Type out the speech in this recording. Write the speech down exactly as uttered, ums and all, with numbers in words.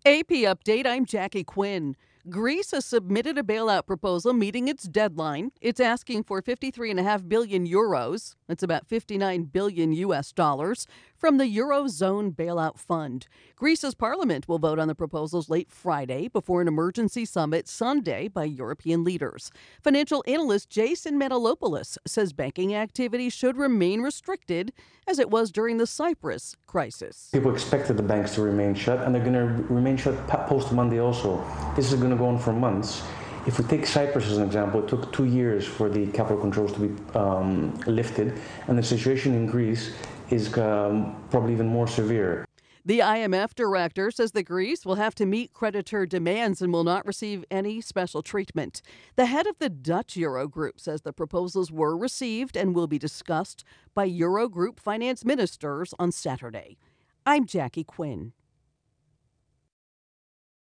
A P update, I'm Jackie Quinn. Greece has submitted a bailout proposal meeting its deadline. It's asking for fifty-three point five billion euros. That's about fifty-nine billion U S dollars from the Eurozone Bailout Fund. Greece's parliament will vote on the proposals late Friday before an emergency summit Sunday by European leaders. Financial analyst Jason Manalopoulos says banking activity should remain restricted as it was during the Cyprus crisis. People expected the banks to remain shut, and they're going to remain shut post Monday also. This is going to go on for months. If we take Cyprus as an example, it took two years for the capital controls to be um, lifted, and the situation in Greece is um, probably even more severe. The I M F director says that Greece will have to meet creditor demands and will not receive any special treatment. The head of the Dutch Eurogroup says the proposals were received and will be discussed by Eurogroup finance ministers on Saturday. I'm Jackie Quinn.